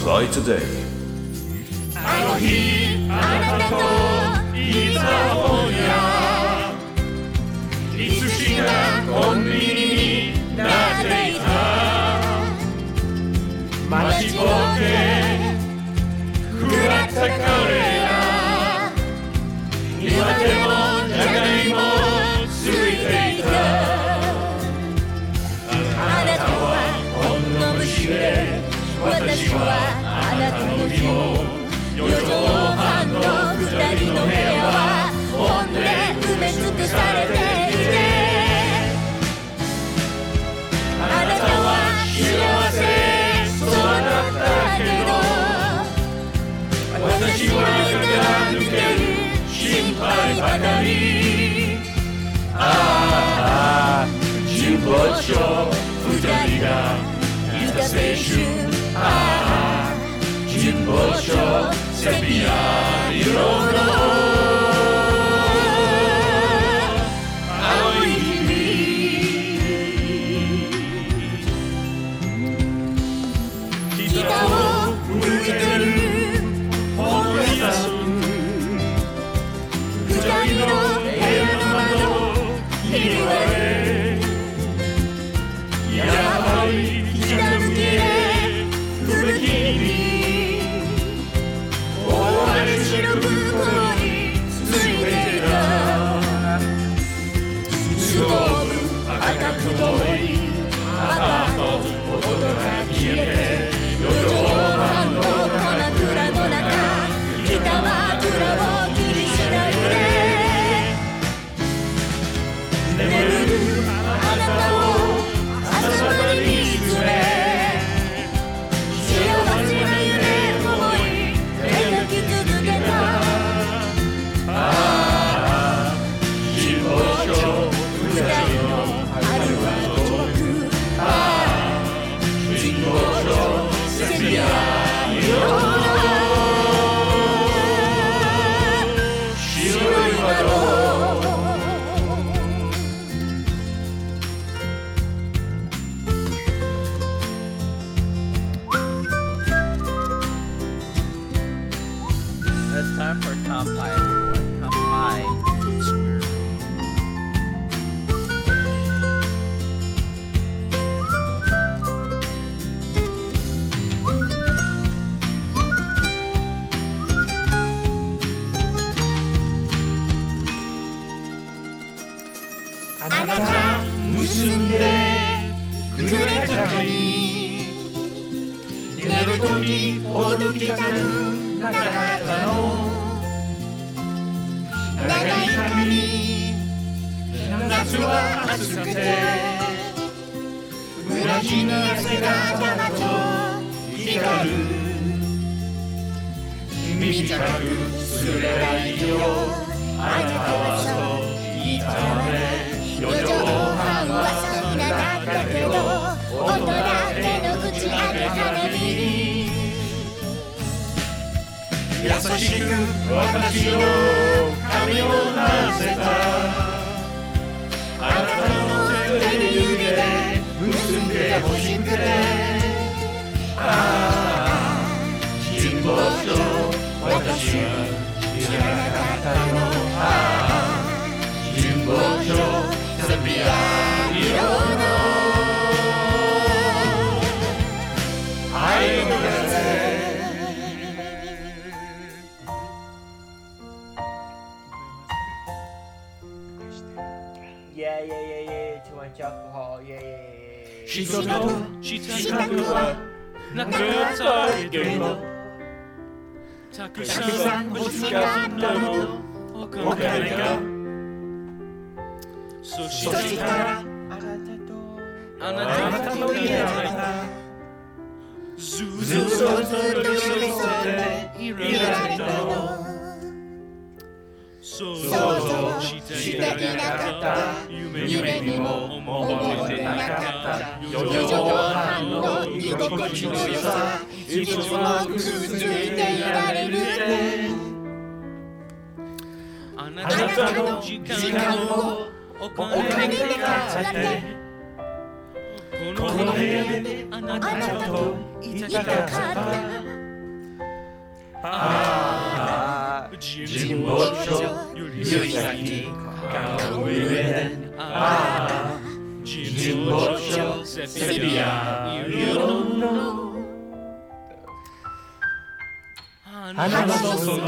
Apply today。 あの日あなたといた本屋、いつしかコンビニになっていた。待ちぼうけ食らった彼ら、今でもじゃがいもついていた。あなたはほんの虫で、私はあなたの紐。4畳半の2人の部屋は本で埋め尽くされていて、あなたは幸せそうだったけど、私はが抜ける心配ばかり。ああ、神保町2人がいた青春。ああ、神保町セピア色の青い日々、北を向いてる本屋さん、二人の部屋の窓に言われ、やはり気が向け古き日々、白く雲についてた。すごく赤く遠いアパートの音が消えて、4畳半の鎌倉の中、北枕を切りしないで眠るあなたを朝まで見つめ、幸せな夢思い描き続けた。ああ、神保町2人の春は遠く。ああ、神保町セピア色の白い窓。 It's time for top 5, everyone. Top 5. Square. あなた結んでくれたかい、寝るときほどきたくなかったの。長い髪、夏は暑くて、無駄死に汗が邪魔と光る。短くすればいいよ、あなたはそう言ったのね。4畳半はそんなだったけど、大人手の口ある花火に優しく私の髪をなせた。あなたの手の指で結んでほしくて、ああ、神保町私は知らなかったの。ああ、神保町セピア色の愛の風。 Yeah, yeah, yeah, yeah. Too much alcohol. Yeah, yeah, yeah, yeah. 人としたくはなかったけど、たくさん欲しかったのお金が。そしたらあなたと出会ったずっと取り寄せていられたの。想像していなかった夢にも思ってなかった4畳半の居心地の良さ、いつもくっついていられるね。あなたの時間をお金で買ってこの部屋であなたといたかった。 진보쇼 유리사기 강우에는 진보쇼 세비야 유노노 하나만 손으로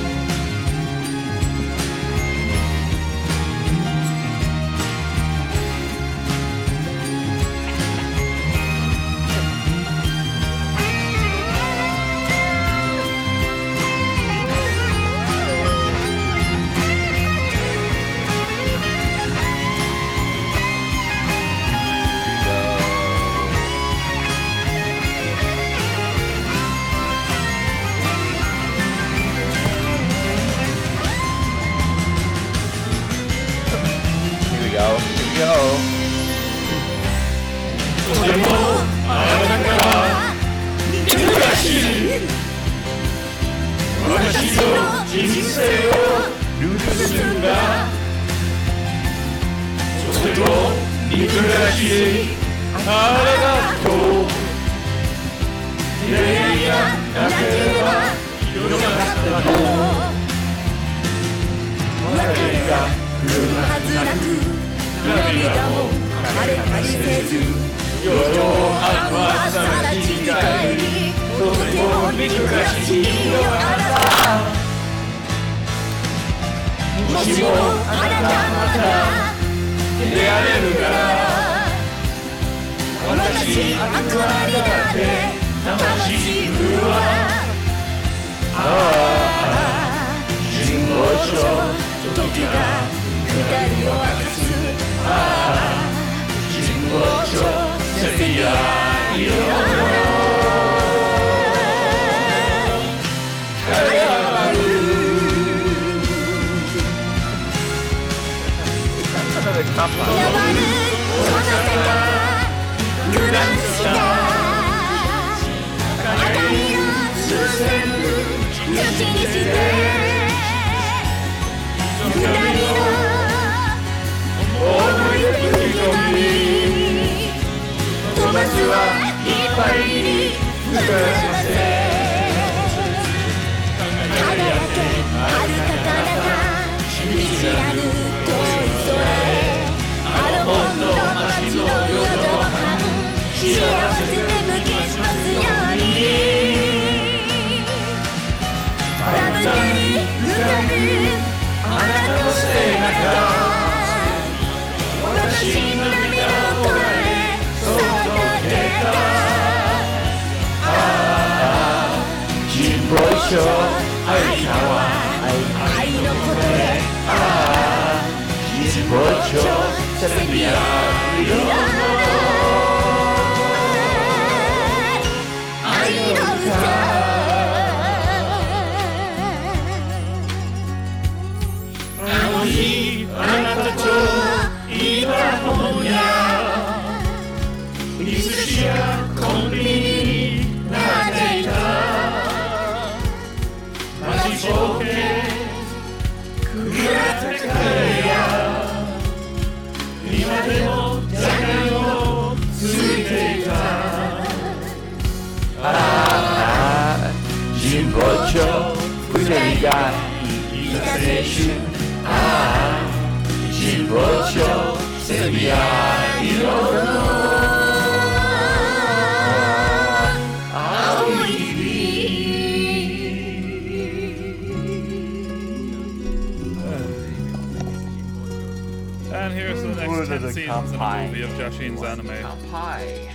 And here's the next 10 seasons in a movie of Joshin's anime. Kampai.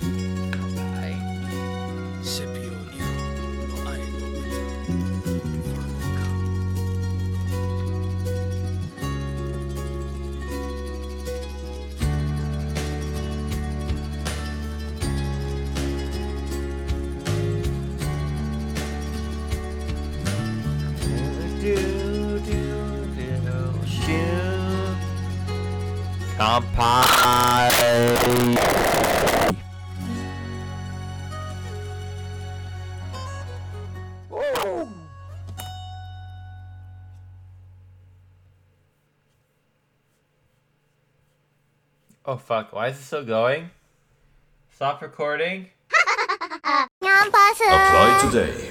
Kampai. Oh fuck, why is it still going? Stop recording. Apply today.